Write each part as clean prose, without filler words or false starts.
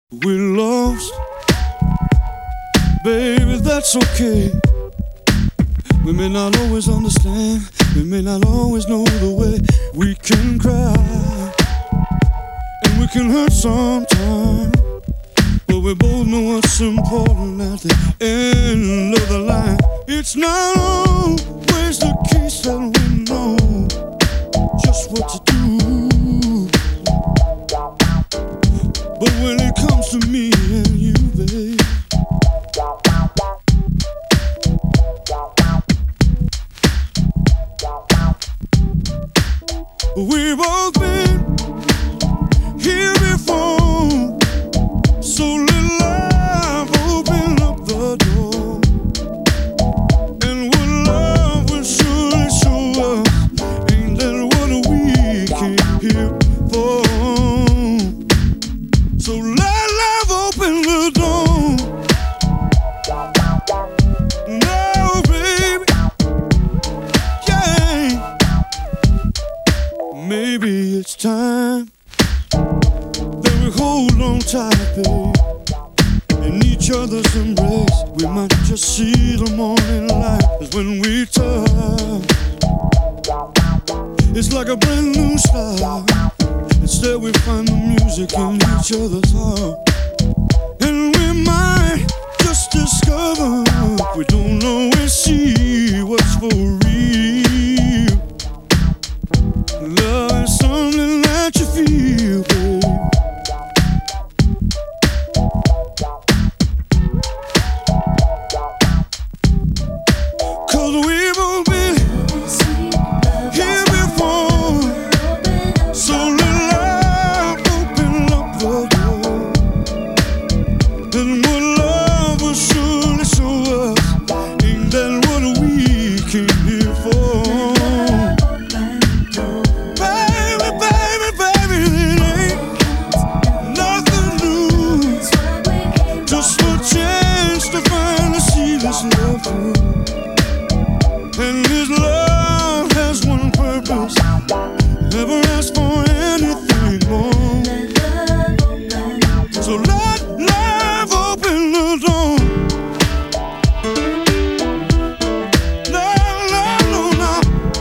We're lost, baby, that's okay. We may not always understand, we may not always know the way. We can cry, and we can hurt sometimes, but we both know what's important at the end of the line. It's not always the case that we know just what to do, but when it comes to me and you, babe, we've both been here before, so let love open up the door, and what love will surely show us, ain't that what we came here for? So let love open the door. No, baby, yeah. Maybe it's time that we hold on tight, babe, in each other's embrace. We might just see the morning light, 'cause when we touch, it's like a brand new start. Instead we find the music in each other's heart, and we might just discover we don't always see what's for real. Love is something that you feel, babe. Cause we've all been here before, so let love open up the door, and what love will surely show us, ain't that what we came here for? Baby, baby, baby, it ain't nothing new, just a chance to finally see this love through. And this love has one purpose, never ask for anything more. So let love open the door. No, no, no, no.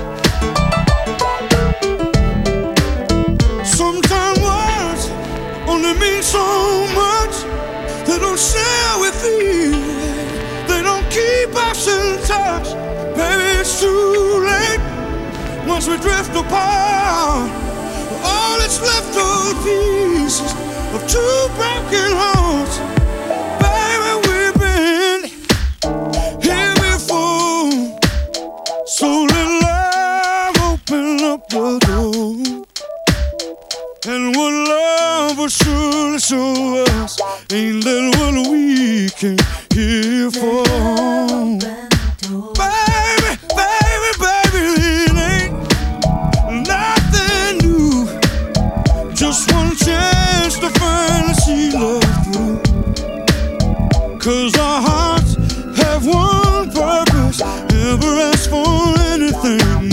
Sometimes words only mean so much. They don't share with you, they don't keep us in touch. Baby, it's too late. Once we drift apart, all that's left are pieces of two broken hearts. Baby, we've been here before, so let love open up the door, and what love will surely show us, ain't that what we came here for? Baby, baby, baby, it ain't nothing new, just one chance to finally see love through. 'Cause our hearts have one purpose, never ask for anything